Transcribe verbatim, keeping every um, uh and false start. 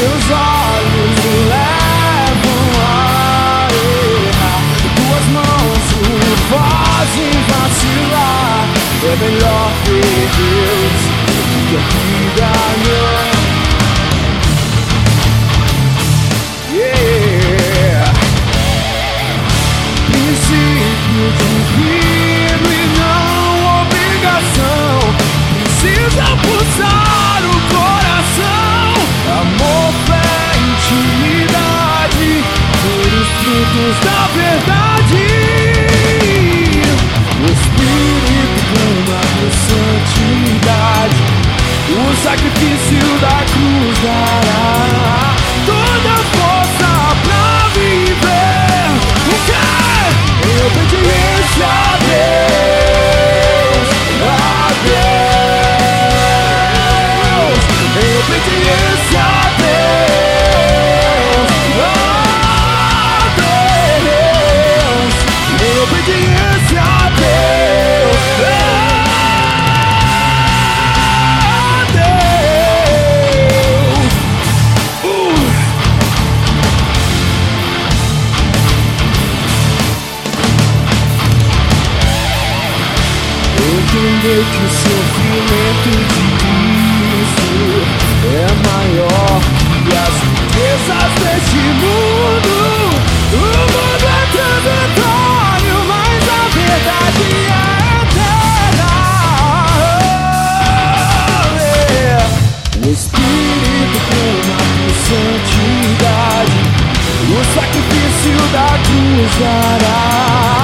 Meus olhos me levam a errar, tuas mãos me fazem vacilar. É melhor ter Deus do que a vida, não. Yeah. Princípio divino e não obrigação, precisa pulsar o coração. Amor, fé, intimidade, puros frutos da verdade. O Espírito clama por santidade, o sacrifício da cruz dará toda a força pra viver. O que? Em obediência a Deus, a Deus. Em obediência a Deus, a Deus. Em obediência a Deus, a Deus. Uh. Entender que o sofrimento de Cristo é maior que as riquezas deste mundo. O mundo é transitório, mas a verdade é eterna. O Espírito clama por santidade, o sacrifício da cruz dará